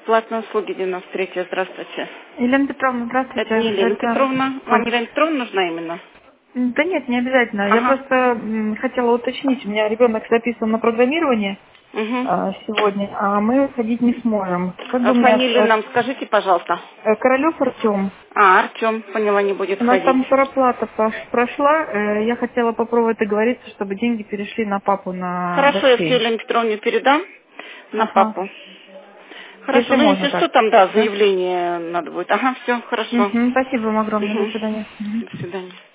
Платные услуги 93. Здравствуйте. Елена Петровна, здравствуйте. Это не Елена Петровна. Вам Ой. Елена Петровна нужна именно? Да нет, не обязательно. Я Ага. просто хотела уточнить. У меня ребенок записан на программирование Угу. сегодня, а мы ходить не сможем. Как бы мне... Фамилию нам скажите, пожалуйста. Королев Артем. Артем, поняла, не будет У нас ходить. там проплата прошла. Я хотела попробовать договориться, чтобы деньги перешли на папу на Хорошо, я все бассейн. Елене Петровне передам на Ага. папу. Хорошо, Если ну можно если так. что, там, да, Да? заявление надо будет. Ага, все, хорошо. Спасибо вам огромное. До Угу. свидания. До свидания.